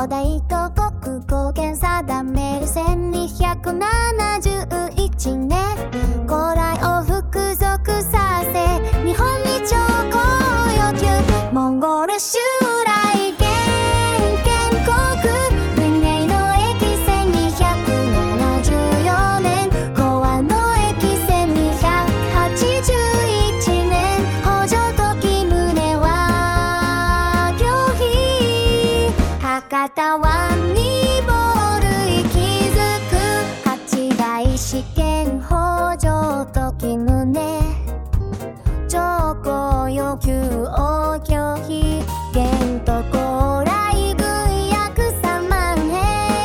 お題と国語圏定める1271年、古来を服属させ日本に朝貢要求、モンゴル襲来元建国文永の駅1274年、講和の駅1281年、北条時宗は行費博多湾に防類築く、八代試験北条時宗朝貢要求を拒否、元と高麗軍約3万兵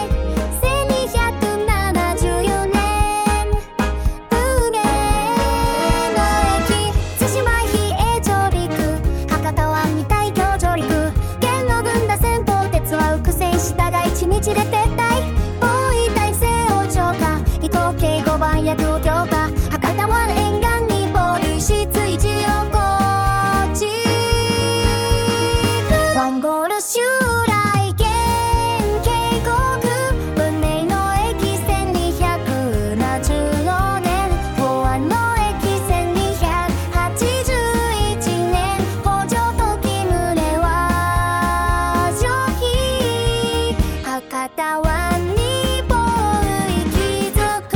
1274年、武芸の駅対馬比叡上陸、博多湾に大挙上陸、元の軍打戦闘鉄は苦戦したが1日で撤退、包囲体制を超過、伊藤敬5番役を強化、博多湾沿岸に防塁し追事を構築、モンゴル襲来元建国文永の駅1274年、講和の駅1281年、北条時宗は上費博多湾に防類築く。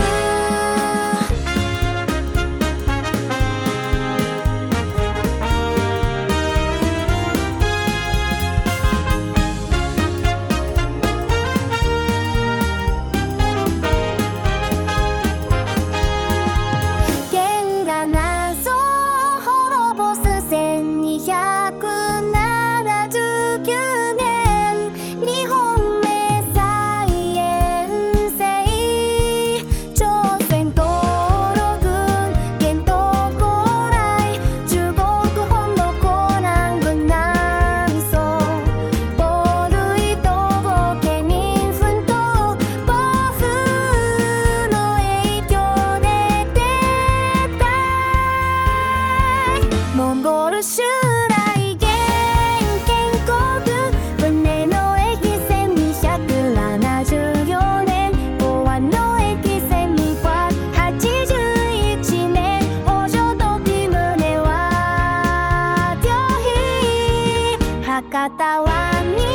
元が謎を滅ぼす1279年、日本名再遠征、朝鮮登録元と高麗、中国本土江南軍南宋、防類統合家民奮闘、暴風の影響で撤退、モンゴル襲来元建国文永の駅1274年、講和の駅1281年、北条時宗は行費博多湾に